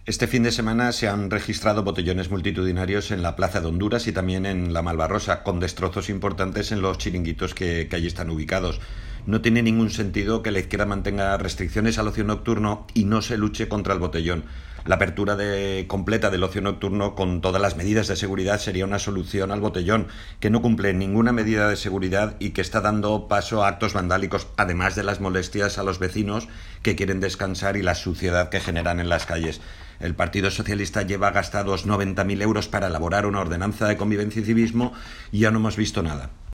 Este fin de semana se han registrado botellones multitudinarios en la Plaza de Honduras y también en la Malvarrosa, con destrozos importantes en los chiringuitos que allí están ubicados. No tiene ningún sentido que la izquierda mantenga restricciones al ocio nocturno y no se luche contra el botellón. La apertura completa del ocio nocturno con todas las medidas de seguridad sería una solución al botellón, que no cumple ninguna medida de seguridad y que está dando paso a actos vandálicos, además de las molestias a los vecinos que quieren descansar y la suciedad que generan en las calles. El Partido Socialista lleva gastados 90.000 euros para elaborar una ordenanza de convivencia y civismo y ya no hemos visto nada.